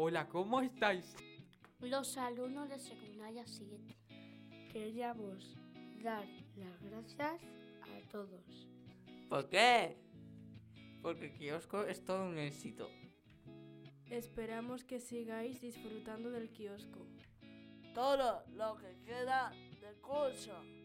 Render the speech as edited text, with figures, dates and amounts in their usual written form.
Hola, ¿cómo estáis? Los alumnos de secundaria 7. Queríamos dar las gracias a todos. ¿Por qué? Porque el kiosco es todo un éxito. Esperamos que sigáis disfrutando del kiosco todo lo que queda del curso.